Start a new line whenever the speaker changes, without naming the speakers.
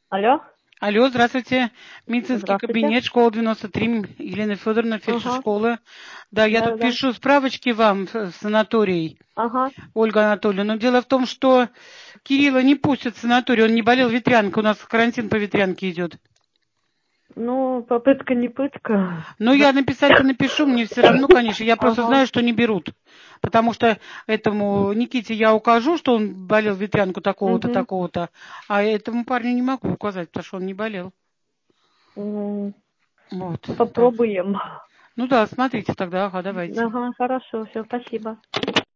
Алло,
Алло, здравствуйте. Медицинский
здравствуйте.
кабинет, школа 93, Елена Федоровна, фельдшер
Ага,
школы. Да, я тут
да-да-да.
пишу справочки вам в санаторий,
Ага.
Ольга Анатольевна. Но дело в том, что Кирилла не пустят в санаторий, он не болел ветрянкой, у нас карантин по ветрянке идет.
Ну, попытка не пытка.
Но я написать-то напишу, мне все равно, конечно, я просто
Ага.
знаю, что не берут. Потому что этому Никите я укажу, что он болел ветрянку такого-то,
Угу.
такого-то, а этому парню не могу указать, потому что он не болел.
Ну,
Вот, так.
попробуем.
Ну да, смотрите тогда, ага, давайте.
Ага, хорошо, все, спасибо.